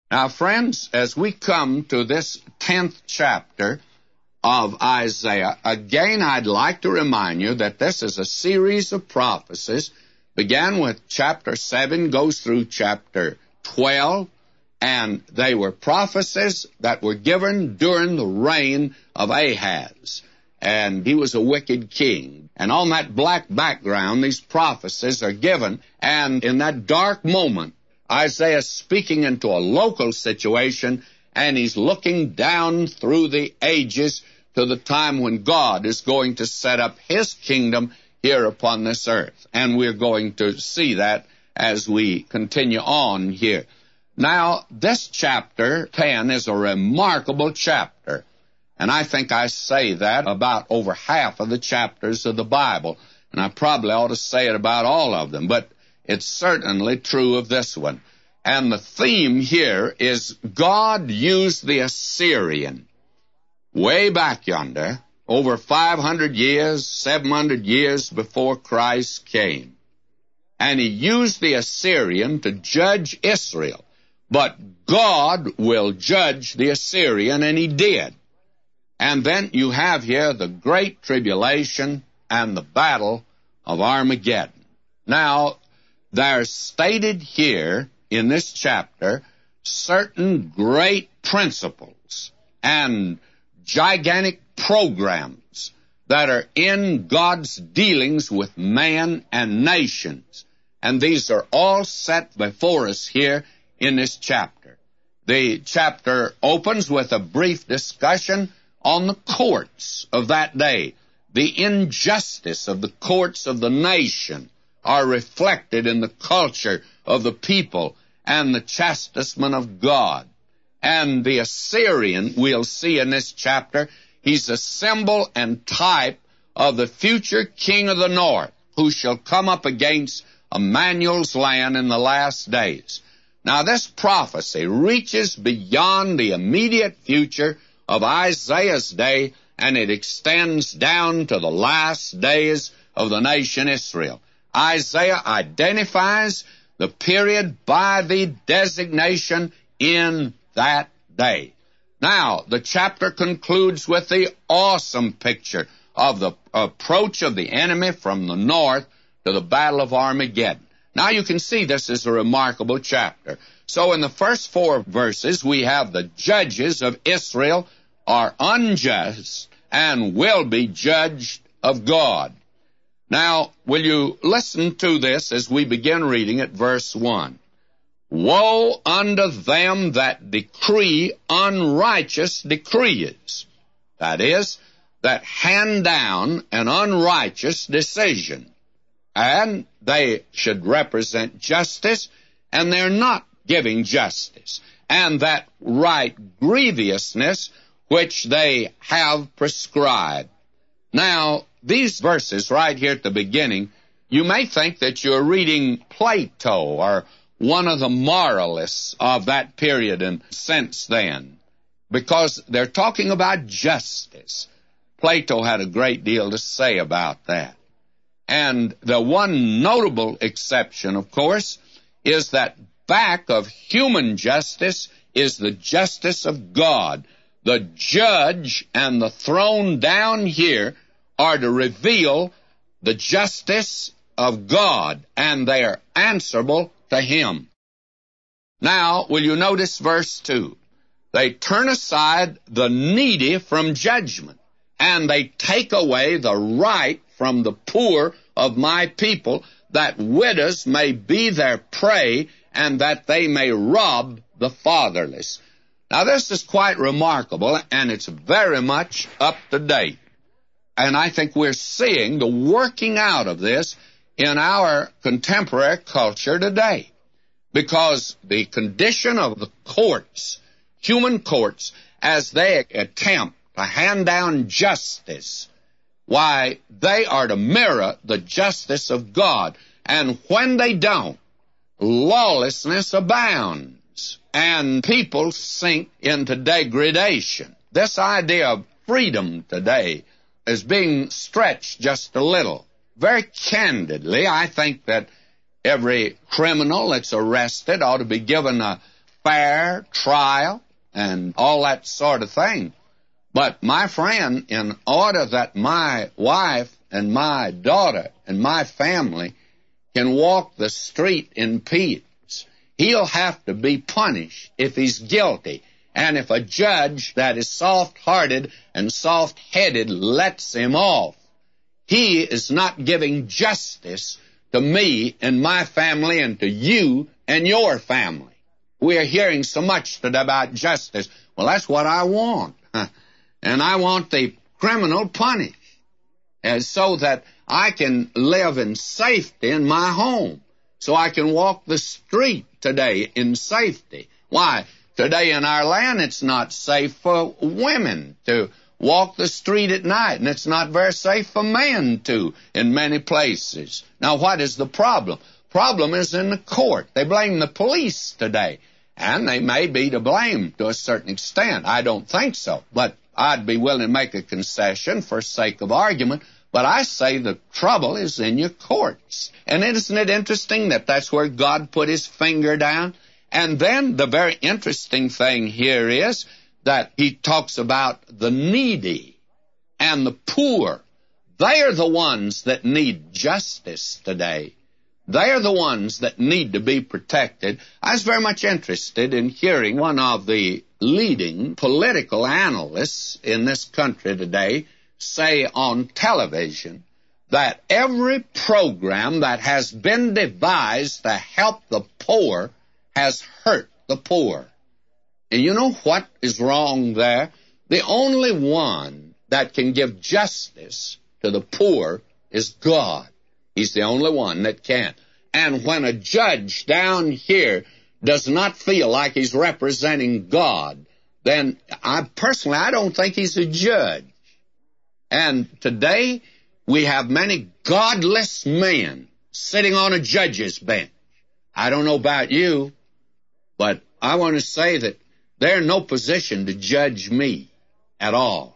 Now, friends, as we come to this 10th chapter of Isaiah, again, I'd like to remind you that this is a series of prophecies. Began with chapter 7, goes through chapter 12, and they were prophecies that were given during the reign of Ahaz. And he was a wicked king. And on that black background, these prophecies are given. And in that dark moment, Isaiah is speaking into a local situation, and he's looking down through the ages to the time when God is going to set up his kingdom here upon this earth. And we're going to see that as we continue on here. Now, this chapter 10 is a remarkable chapter. And I think I say that about over half of the chapters of the Bible. And I probably ought to say it about all of them. But it's certainly true of this one. And the theme here is God used the Assyrian way back yonder, over 500 years, 700 years before Christ came. And he used the Assyrian to judge Israel. But God will judge the Assyrian, and he did. And then you have here the great tribulation and the battle of Armageddon. Now, there's stated here in this chapter certain great principles and gigantic programs that are in God's dealings with man and nations. And these are all set before us here in this chapter. The chapter opens with a brief discussion on the courts of that day. The injustice of the courts of the nation are reflected in the culture of the people and the chastisement of God. And the Assyrian, we'll see in this chapter, he's a symbol and type of the future king of the north, who shall come up against Emmanuel's land in the last days. Now, this prophecy reaches beyond the immediate future of Isaiah's day, and it extends down to the last days of the nation Israel. Isaiah identifies the period by the designation in that day. Now, the chapter concludes with the awesome picture of the approach of the enemy from the north to the Battle of Armageddon. Now, you can see this is a remarkable chapter. So in the first 4 verses, we have the judges of Israel are unjust and will be judged of God. Now, will you listen to this as we begin reading at verse 1? Woe unto them that decree unrighteous decrees. That is, that hand down an unrighteous decision. And they should represent justice, and they're not giving justice. And that right grievousness which they have prescribed. Now, these verses right here at the beginning, you may think that you're reading Plato or one of the moralists of that period and since then, because they're talking about justice. Plato had a great deal to say about that. And the one notable exception, of course, is that back of human justice is the justice of God. The judge and the throne down here are to reveal the justice of God, and they are answerable to him. Now, will you notice verse 2? They turn aside the needy from judgment, and they take away the right from the poor of my people, that widows may be their prey, and that they may rob the fatherless. Now, this is quite remarkable, and it's very much up to date. And I think we're seeing the working out of this in our contemporary culture today. Because the condition of the courts, human courts, as they attempt to hand down justice, why, they are to mirror the justice of God. And when they don't, lawlessness abounds, and people sink into degradation. This idea of freedom today is being stretched just a little. Very candidly, I think that every criminal that's arrested ought to be given a fair trial and all that sort of thing. But, my friend, in order that my wife and my daughter and my family can walk the street in peace, he'll have to be punished if he's guilty. And if a judge that is soft-hearted and soft-headed lets him off, he is not giving justice to me and my family and to you and your family. We are hearing so much today about justice. Well, that's what I want. And I want the criminal punished, so that I can live in safety in my home, so I can walk the street today in safety. Why? Today in our land, it's not safe for women to walk the street at night, and it's not very safe for men to in many places. Now, what is the problem? Problem is in the court. They blame the police today, and they may be to blame to a certain extent. I don't think so, but I'd be willing to make a concession for sake of argument. But I say the trouble is in your courts. And isn't it interesting that that's where God put his finger down? And then the very interesting thing here is that he talks about the needy and the poor. They are the ones that need justice today. They are the ones that need to be protected. I was very much interested in hearing one of the leading political analysts in this country today say on television that every program that has been devised to help the poor has hurt the poor. And you know what is wrong there? The only one that can give justice to the poor is God. He's the only one that can. And when a judge down here does not feel like he's representing God, then I don't think he's a judge. And today we have many godless men sitting on a judge's bench. I don't know about you, but I want to say that they're in no position to judge me at all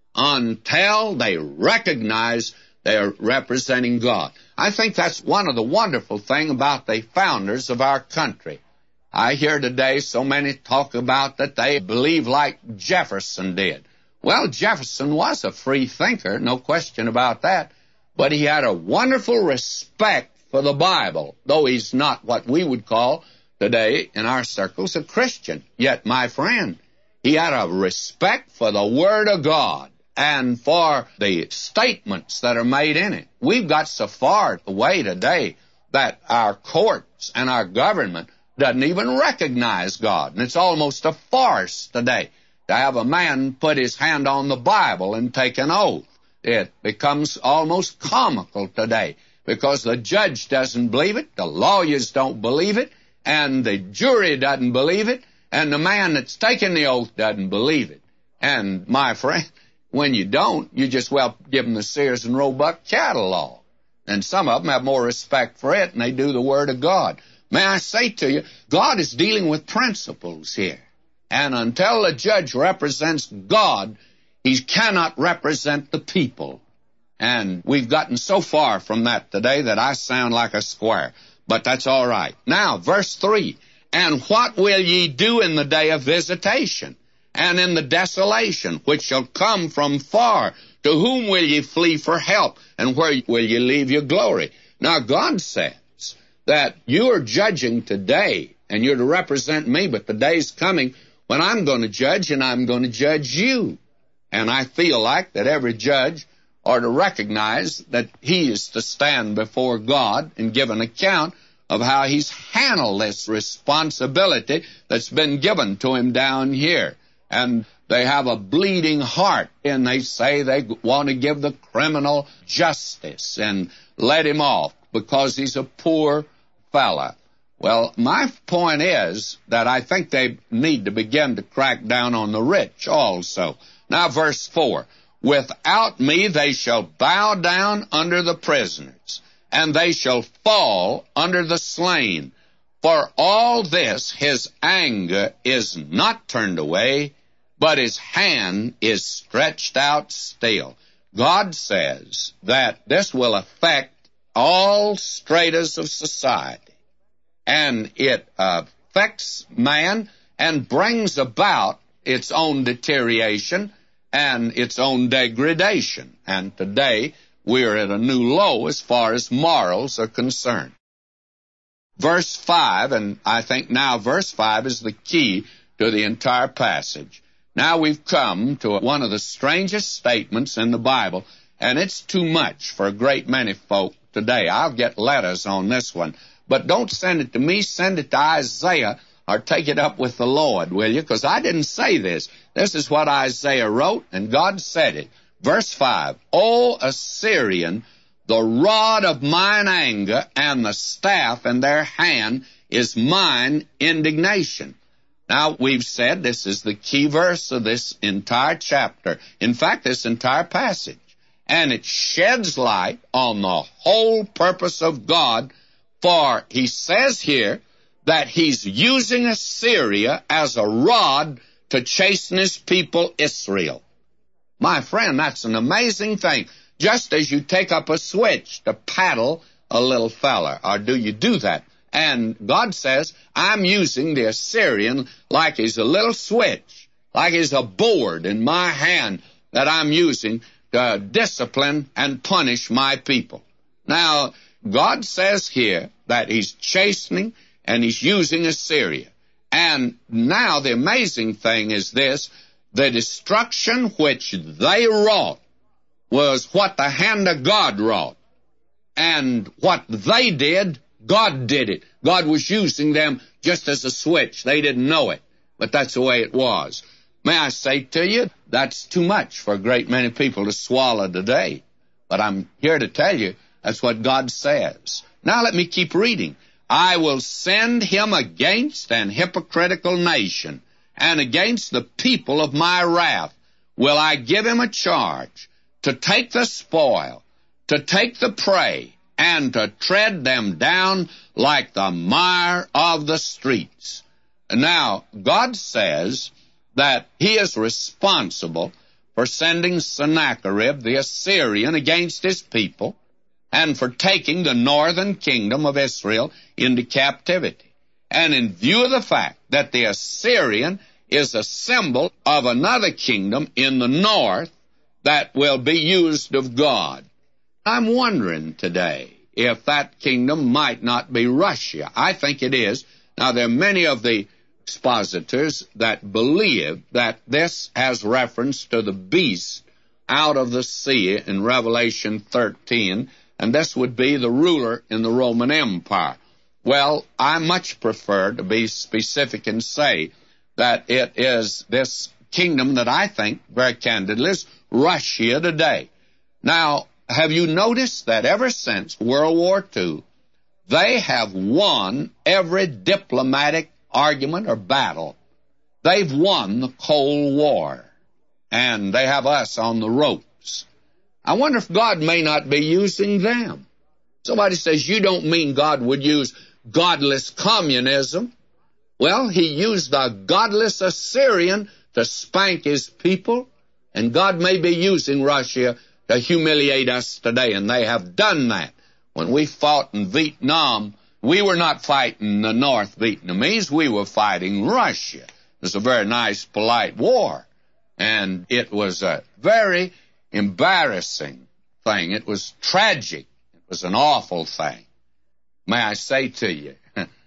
until they recognize they're representing God. I think that's one of the wonderful things about the founders of our country. I hear today so many talk about that they believe like Jefferson did. Well, Jefferson was a free thinker, no question about that, but he had a wonderful respect for the Bible, though he's not what we would call today in our circles a Christian. Yet, my friend, he had a respect for the Word of God and for the statements that are made in it. We've got so far away today that our courts and our government doesn't even recognize God. And it's almost a farce today to have a man put his hand on the Bible and take an oath. It becomes almost comical today because the judge doesn't believe it, the lawyers don't believe it, and the jury doesn't believe it, and the man that's taking the oath doesn't believe it. And, my friend, when you don't, you just, give them the Sears and Roebuck catalog. And some of them have more respect for it, and they do the Word of God. May I say to you, God is dealing with principles here. And until the judge represents God, he cannot represent the people. And we've gotten so far from that today that I sound like a square. But that's all right. Now, verse 3, and what will ye do in the day of visitation, and in the desolation, which shall come from far? To whom will ye flee for help, and where will ye leave your glory? Now, God says that you are judging today, and you're to represent me, but the day's coming when I'm going to judge, and I'm going to judge you. And I feel like that every judge ought to recognize that he is to stand before God and give an account of how he's handled this responsibility that's been given to him down here. And they have a bleeding heart, and they say they want to give the criminal justice and let him off because he's a poor fella. Well, my point is that I think they need to begin to crack down on the rich also. Now, verse 4, without me they shall bow down under the prisoners, and they shall fall under the slain. For all this his anger is not turned away, but his hand is stretched out still. God says that this will affect all stratas of society, and it affects man and brings about its own deterioration and its own degradation. And today, we're at a new low as far as morals are concerned. Verse 5, and I think now verse 5 is the key to the entire passage. Now we've come to one of the strangest statements in the Bible, and it's too much for a great many folk today. I'll get letters on this one, but don't send it to me, send it to Isaiah, or take it up with the Lord, will you? Because I didn't say this. This is what Isaiah wrote, and God said it. Verse 5, O Assyrian, the rod of mine anger and the staff in their hand is mine indignation. Now, we've said this is the key verse of this entire chapter. In fact, this entire passage. And it sheds light on the whole purpose of God, for he says here that he's using Assyria as a rod to chasten his people Israel. My friend, that's an amazing thing. Just as you take up a switch to paddle a little fella, or do you do that? And God says, I'm using the Assyrian like he's a little switch, like he's a board in my hand that I'm using to discipline and punish my people. Now, God says here that he's chastening and he's using Assyria. And now the amazing thing is this, the destruction which they wrought was what the hand of God wrought. And what they did, God did it. God was using them just as a switch. They didn't know it, but that's the way it was. May I say to you, that's too much for a great many people to swallow today. But I'm here to tell you, that's what God says. Now let me keep reading. I will send him against an hypocritical nation, and against the people of my wrath will I give him a charge, to take the spoil, to take the prey, and to tread them down like the mire of the streets. Now, God says that he is responsible for sending Sennacherib the Assyrian against his people, and for taking the northern kingdom of Israel into captivity. And in view of the fact that the Assyrian is a symbol of another kingdom in the north that will be used of God, I'm wondering today if that kingdom might not be Russia. I think it is. Now, there are many of the expositors that believe that this has reference to the beast out of the sea in Revelation 13, and this would be the ruler in the Roman Empire. Well, I much prefer to be specific and say that it is this kingdom that I think, very candidly, is Russia today. Now, have you noticed that ever since World War II, they have won every diplomatic argument or battle? They've won the Cold War, and they have us on the ropes. I wonder if God may not be using them. Somebody says, you don't mean God would use godless communism. Well, he used the godless Assyrian to spank his people, and God may be using Russia to humiliate us today, and they have done that. When we fought in Vietnam, we were not fighting the North Vietnamese, we were fighting Russia. It was a very nice, polite war, and it was a very embarrassing thing. It was tragic. It was an awful thing. May I say to you,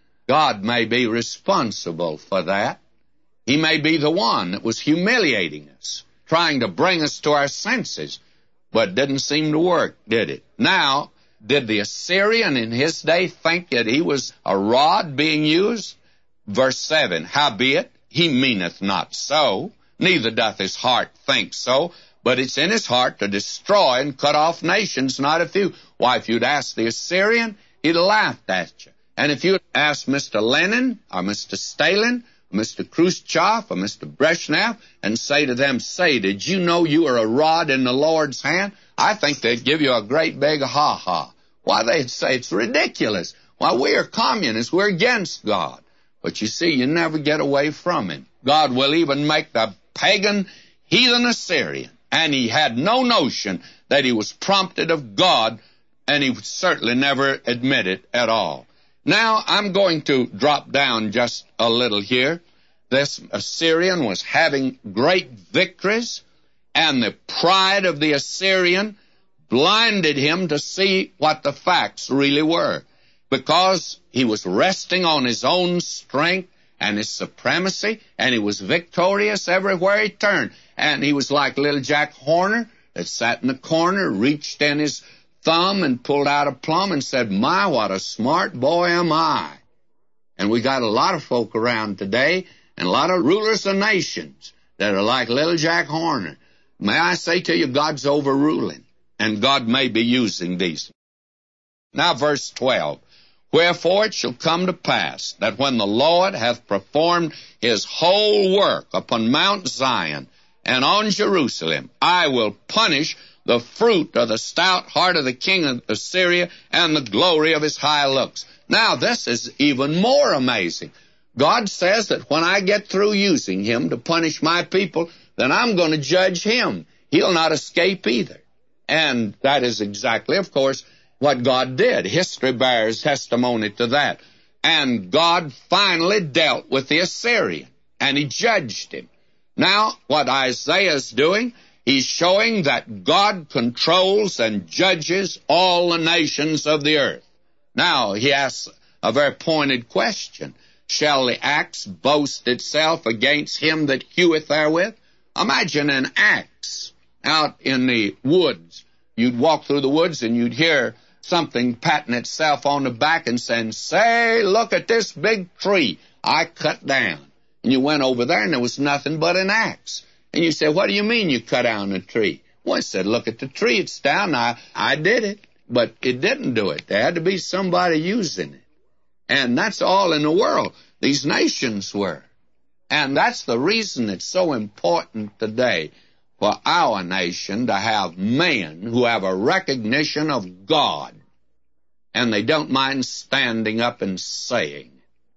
God may be responsible for that. He may be the one that was humiliating us, trying to bring us to our senses, but didn't seem to work, did it? Now, did the Assyrian in his day think that he was a rod being used? Verse 7, howbeit, he meaneth not so, neither doth his heart think so, but it's in his heart to destroy and cut off nations, not a few. Why, if you'd asked the Assyrian, he'd have laughed at you. And if you'd asked Mr. Lenin or Mr. Stalin, Mr. Khrushchev or Mr. Brezhnev, and say to them, say, did you know you are a rod in the Lord's hand? I think they'd give you a great big ha-ha. Why, they'd say it's ridiculous. Why, we are communists. We're against God. But you see, you never get away from him. God will even make the pagan heathen Assyrian. And he had no notion that he was prompted of God, and he would certainly never admit it at all. Now, I'm going to drop down just a little here. this Assyrian was having great victories, and the pride of the Assyrian blinded him to see what the facts really were, because he was resting on his own strength and his supremacy, and he was victorious everywhere he turned. And he was like little Jack Horner that sat in the corner, reached in his thumb and pulled out a plum and said, "My, what a smart boy am I." And we got a lot of folk around today and a lot of rulers of nations that are like little Jack Horner. May I say to you, God's overruling, and God may be using these. Now verse 12. Wherefore it shall come to pass that when the Lord hath performed his whole work upon Mount Zion and on Jerusalem, I will punish the fruit of the stout heart of the king of Assyria and the glory of his high looks. Now this is even more amazing. God says that when I get through using him to punish my people, then I'm going to judge him. He'll not escape either. And that is exactly, of course, what God did. History bears testimony to that. And God finally dealt with the Assyrian, and he judged him. Now, what Isaiah is doing, he's showing that God controls and judges all the nations of the earth. Now, he asks a very pointed question. Shall the axe boast itself against him that heweth therewith? Imagine an axe out in the woods. You'd walk through the woods and you'd hear something patting itself on the back and saying, "Say, look at this big tree I cut down." And you went over there and there was nothing but an axe. And you said, "What do you mean you cut down a tree?" Well, I said, "Look at the tree, it's down. I did it." But it didn't do it. There had to be somebody using it. And that's all in the world. These nations were. And that's the reason it's so important today for our nation to have men who have a recognition of God, and they don't mind standing up and saying,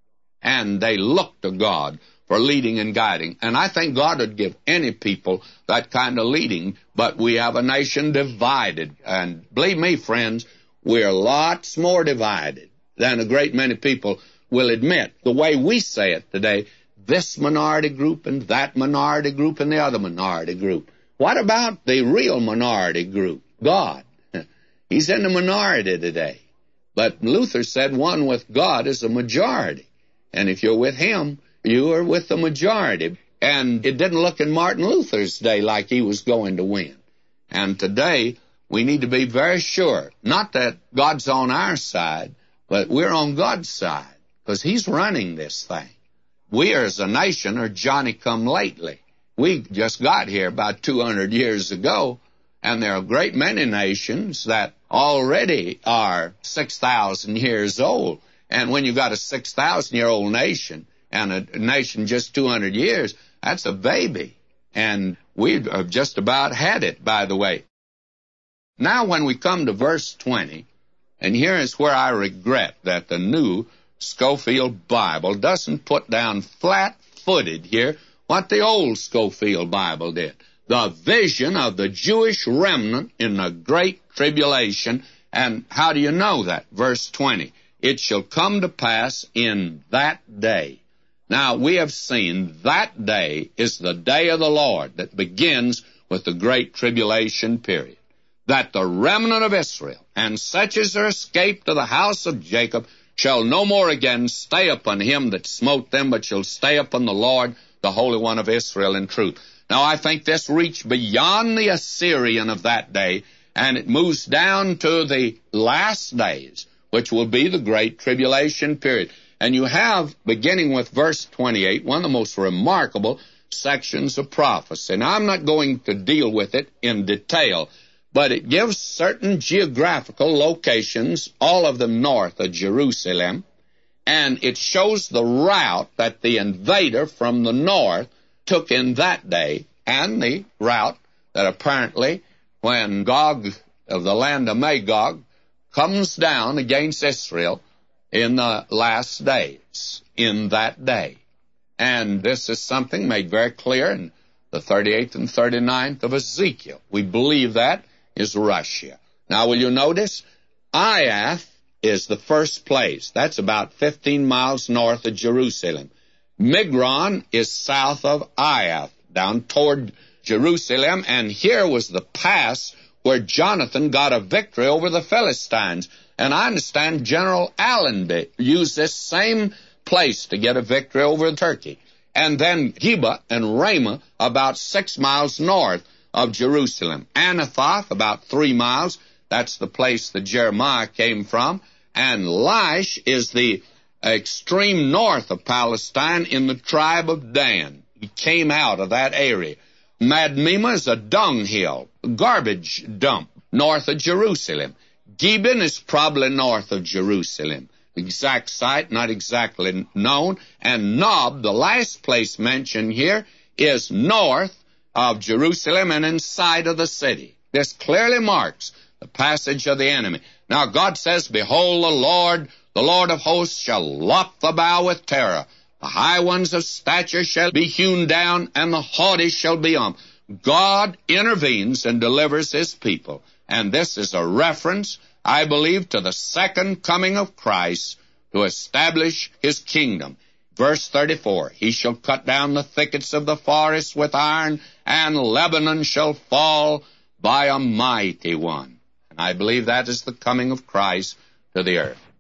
and they look to God for leading and guiding. And I think God would give any people that kind of leading, but we have a nation divided. And believe me, friends, we're lots more divided than a great many people will admit. The way we say it today, this minority group and that minority group and the other minority group. What about the real minority group? God. He's in the minority today. But Luther said one with God is a majority. And if you're with him, you are with the majority. And it didn't look in Martin Luther's day like he was going to win. And today, we need to be very sure, not that God's on our side, but we're on God's side, because he's running this thing. We as a nation are Johnny-come-lately. We just got here about 200 years ago, and there are a great many nations that already are 6,000 years old. And when you've got a 6,000-year-old nation and a nation just 200 years, that's a baby. And we have just about had it, by the way. Now when we come to verse 20, and here is where I regret that the new Scofield Bible doesn't put down flat-footed here what the old Scofield Bible did. The vision of the Jewish remnant in the Great Tribulation. And how do you know that? Verse 20. It shall come to pass in that day. Now, we have seen that day is the day of the Lord that begins with the Great Tribulation period. That the remnant of Israel, and such as are escaped to the house of Jacob, shall no more again stay upon him that smote them, but shall stay upon the Lord, the Holy One of Israel, in truth. Now, I think this reached beyond the Assyrian of that day, and it moves down to the last days, which will be the Great Tribulation period. And you have, beginning with verse 28, one of the most remarkable sections of prophecy. Now, I'm not going to deal with it in detail, but it gives certain geographical locations, all of them north of Jerusalem, and it shows the route that the invader from the north took in that day, and the route that apparently, when Gog of the land of Magog comes down against Israel in the last days, in that day. And this is something made very clear in the 38th and 39th of Ezekiel. We believe that is Russia. Now, will you notice? Aiath is the first place. That's about 15 miles north of Jerusalem. Migron is south of Aiath, down toward Jerusalem, and here was the pass where Jonathan got a victory over the Philistines. And I understand General Allenby used this same place to get a victory over Turkey. And then Geba and Ramah, about 6 miles north of Jerusalem. Anathoth, about 3 miles. That's the place that Jeremiah came from. And Laish is the extreme north of Palestine in the tribe of Dan. He came out of that area. Madmema is a dunghill, a garbage dump, north of Jerusalem. Gibeon is probably north of Jerusalem. Exact site, not exactly known. And Nob, the last place mentioned here, is north of Jerusalem and inside of the city. This clearly marks the passage of the enemy. Now God says, behold, the Lord of hosts shall lop the bow with terror. The high ones of stature shall be hewn down, and the haughty shall be God intervenes and delivers his people. And this is a reference, I believe, to the second coming of Christ to establish his kingdom. Verse 34, he shall cut down the thickets of the forest with iron, and Lebanon shall fall by a mighty one. And I believe that is the coming of Christ to the earth.